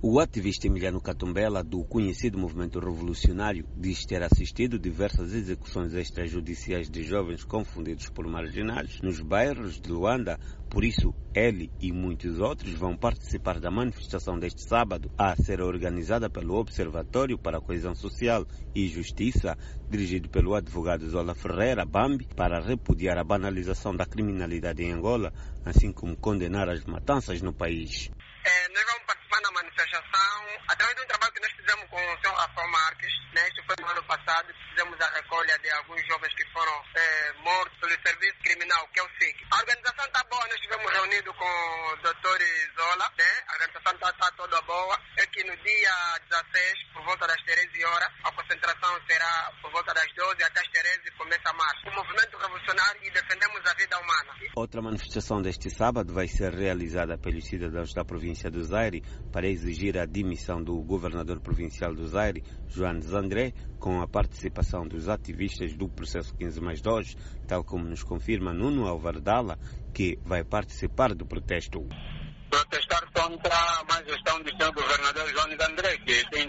O ativista Emiliano Katumbela, do conhecido movimento revolucionário, diz ter assistido diversas execuções extrajudiciais de jovens confundidos por marginais nos bairros de Luanda. Por isso, ele e muitos outros vão participar da manifestação deste sábado, a ser organizada pelo Observatório para a Coesão Social e Justiça, dirigido pelo advogado Zola Ferreira Bambi, para repudiar a banalização da criminalidade em Angola, assim como condenar as matanças no país. Nós vamos participar na manifestação através de um trabalho que nós fizemos com o Sr. Rafael Marques. Isso foi no ano passado. Fizemos a recolha de alguns jovens que foram mortos pelo serviço criminal, que é o SIC. A organização está boa. Nós estivemos reunidos com o Dr. Zola. A organização está toda boa. É que no dia 16, por volta das 13 horas, a concentração será por volta das 12 até as 13 começa a marcha. O movimento revolucionário e defendemos a vida humana. Outra manifestação deste sábado vai ser realizada pelos cidadãos da província do Zaire para exigir a demissão do governador provincial do Zaire, João Zandré, com a participação dos ativistas do processo 15+2, tal como nos confirma Nuno Alvardala, que vai participar do protesto. Protestar contra a má gestão do seu governador João Zandré, que tem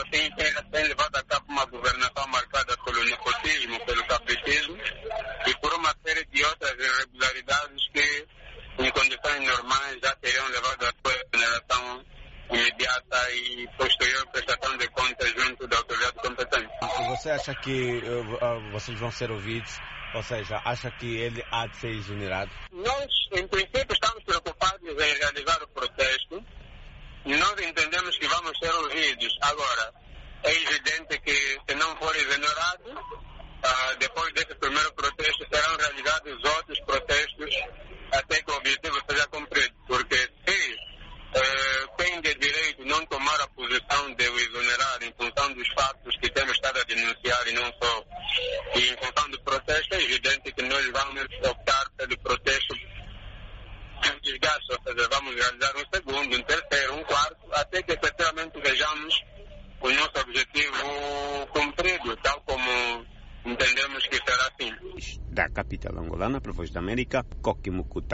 levado a cabo uma governação marcada pelo nepotismo, pelo capetismo e por uma série de outras irregularidades que, em condições normais, já teriam levado a sua exoneração imediata e posterior prestação de contas junto da autoridade competente. Você acha que vocês vão ser ouvidos? Ou seja, acha que ele há de ser exonerado? Nós, em princípio, estamos preocupados em realizar o protesto. Nós entendemos que vamos ser ouvidos. Agora, é evidente que, se não for exonerado, depois desse primeiro protesto, serão realizados outros protestos até que o objetivo seja cumprido. Porque se quem de direito não tomar a posição de o exonerar em função dos fatos que temos estado a denunciar e não só, e em função do protesto, é evidente que nós vamos optar pelo protesto sem desgaste, ou seja, vamos realizar um segundo, um terceiro, um quarto, até que efetivamente vejamos o nosso objetivo cumprido, tal como entendemos que será assim. Da capital angolana, para a Voz da América, Coque Mucuta.